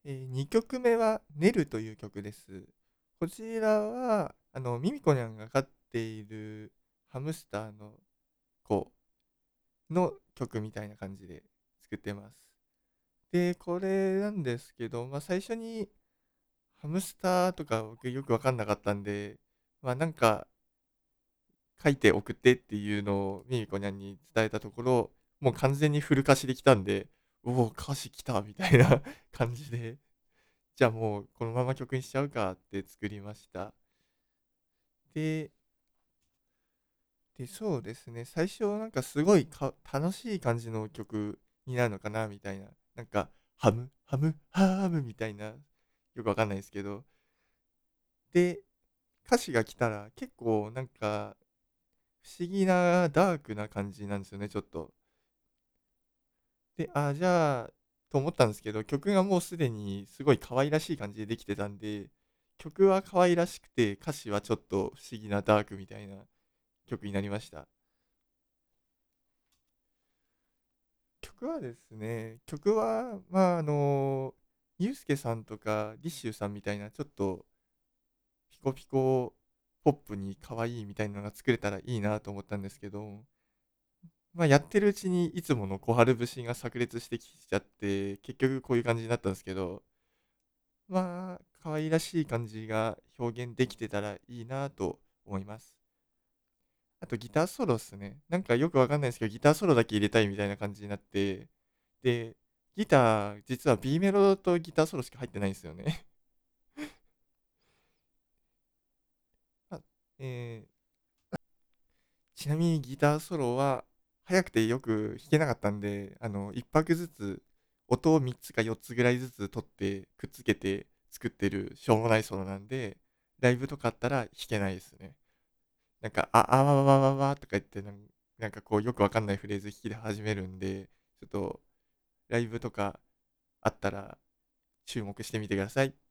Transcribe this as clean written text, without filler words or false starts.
2曲目は「ねる」という曲です。こちらは、ミミコニャンが飼っているハムスターの子の曲みたいな感じで作ってます。で、これなんですけど、最初にハムスターとか僕よくわかんなかったんで、なんか書いて送ってっていうのをミミコニャンに伝えたところ、もう完全にフル歌詞で来たんで、おお、歌詞来たみたいな感じで、じゃあもうこのまま曲にしちゃうかって作りました。で、そうですね、最初なんかすごい楽しい感じの曲になるのかなみたいな、なんか、ハム、ハム、ハームみたいな、よくわかんないですけど、で、歌詞が来たら結構なんか不思議なダークな感じなんですよね、ちょっと。で、じゃあ、と思ったんですけど、曲がもうすでにすごい可愛らしい感じでできてたんで、曲は可愛らしくて、歌詞はちょっと不思議なダークみたいな曲になりました。曲はですね、曲は、ユースケさんとかリッシューさんみたいな、ちょっとピコピコポップに可愛いみたいなのが作れたらいいなと思ったんですけど、やってるうちにいつもの小春節が炸裂してきちゃって、結局こういう感じになったんですけど、可愛らしい感じが表現できてたらいいなと思います。あとギターソロっすね。なんかよくわかんないですけど、ギターソロだけ入れたいみたいな感じになって、で、ギター、実は B メロとギターソロしか入ってないんですよね。あえーちなみにギターソロは、速くてよく弾けなかったんで、1拍ずつ、音を3つか4つぐらいずつ取って、くっつけて作ってるしょうもないソロなんで、ライブとかあったら弾けないですね。なんか、わわわわわとか言って、なんかこうよくわかんないフレーズ弾き始めるんで、ちょっとライブとかあったら注目してみてください。